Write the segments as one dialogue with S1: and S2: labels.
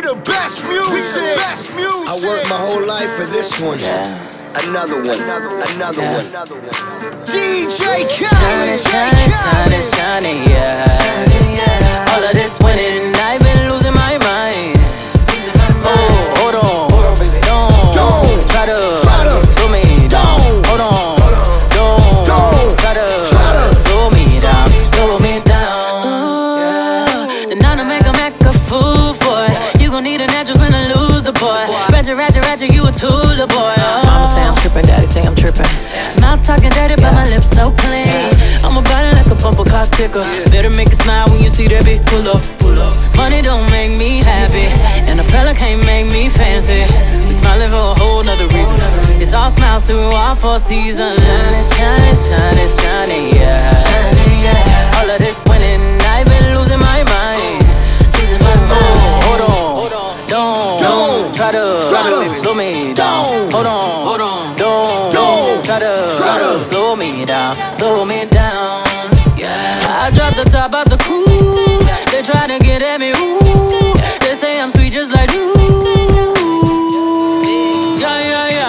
S1: the best music. Best music. I worked my whole life for this one. Another one. Another one. DJ Khaled.
S2: Shining, yeah. All of this winning, I've been losing my mind. Oh, hold on. Don't try to slow me down. Hold on. Don't try to slow me down. Slow me down. And now to make a fool for it. You gon' need a natural when I lose the boy. Ratchet, you a tool, boy. Mama say I'm trippin', daddy say I'm trippin'. Mouth talking dirty, but my lips so clean. I'm about it like a bumper car sticker. Better make it smile when you see that bitch pull up. Money don't make me happy, and a fella can't make me fancy. We smiling for a whole nother reason. It's all smiles through all 4 seasons. Shining, yeah. All of this winning, I've been losing my mind. Hold on, don't try to slow me down. Hold on, don't try to slow me down. Yeah, I dropped the top out the coupe. They try to get at me, ooh. They say I'm sweet just like you. Yeah.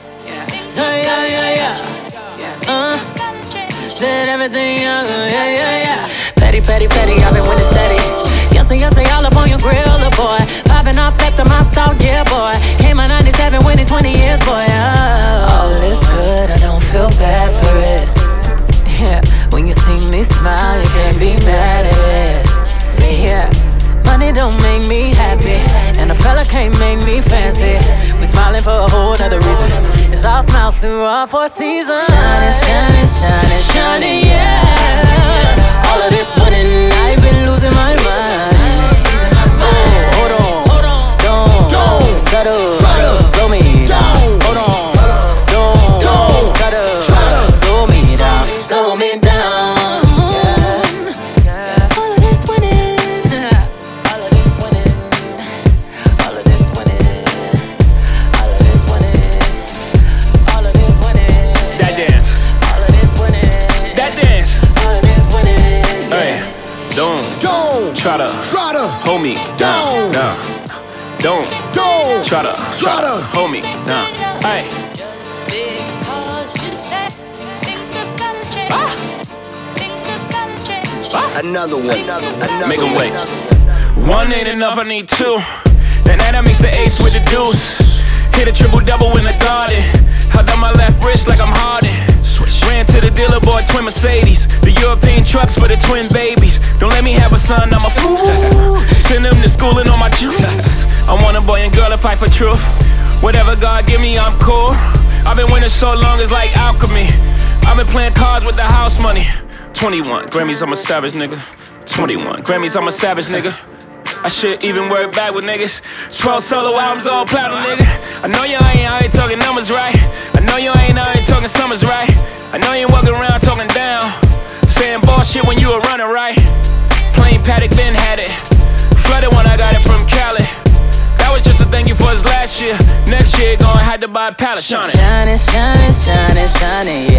S2: Said everything young, yeah. Petty, I've been winning steady. Yes, all up on your grill, boy. Popping off after my thought, yeah, boy. Came out 97, winning 20 years, boy. All is good, I don't feel bad for it. Yeah, when you see me smile, you can't be mad at it. Yeah, money don't make me happy, and a fella can't make me fancy. We smiling for a whole nother reason. It's all smiles through all 4 seasons. Shining, yeah. All of this winning, I've been losing my mind. Hold on, don't try to slow me down. Hold on, don't try to slow me down. All of this winning, all of this winning, all of this winning, all of this winning, all of this winning.
S3: That dance.
S2: All of this winning.
S3: That dance.
S2: All of this winning.
S3: Hey, don't try to hold me down. Nah. Don't try to hold me down. Hey.
S4: Just because you stay, things are gonna change. Things are gonna change.
S1: Another one.
S3: Make 'em wait. 1 ain't enough, I need 2. That night I mix the ace with the deuce. Hit a triple-double in the garden. Held on my left wrist like I'm Harden. Ran to the dealer, bought twin Mercedes. The European trucks for the twin babies. Don't let me have a son, I'm a fool. Send them to school and all my juice. I want a boy and girl to fight for truth. Whatever God give me, I'm cool. I've been winning so long, it's like alchemy. I've been playing cards with the house money. 21 Grammys, I'm a savage nigga. 21 Grammys, I'm a savage nigga. I should even work back with niggas. 12 solo albums, all platinum, nigga. I know you ain't out here talking numbers right. I know you ain't out here talking summers right. I know you ain't walking around talking down, saying bullshit when you were running right. Plain Paddock, Ben had it. Flooded when I got it from Cali. That was just a thank you for his last year. Next year, gonna have to buy a pallet. Shining,
S2: Shining,